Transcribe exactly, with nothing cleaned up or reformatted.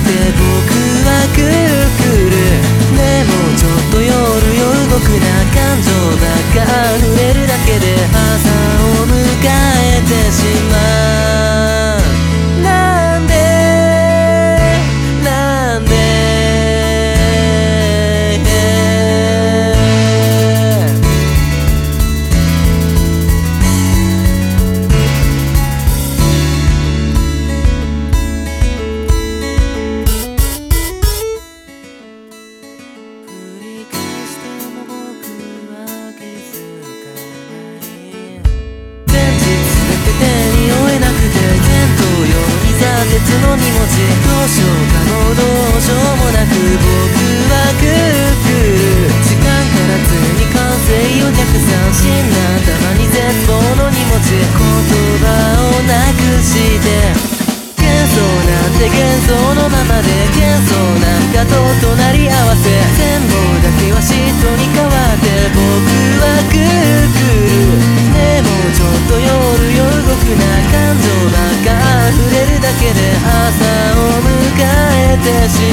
て僕はくるくる。でもちょっと夜夜僕な感情ばっか溢れるだけで朝を迎えてしまう。なんでなんで鉄の荷物、どうしようかもどうしようもなく僕はくるくる。時間から常に完成を逆算しなたまに絶望の荷物、言葉をなくして幻想なんて幻想のままで幻想なんかと隣り合わせ全部だけは嫉妬に変わって僕はくるくる。でもちょっと夜夜僕な感情ばっか溢れるだけで朝を迎えてしまう。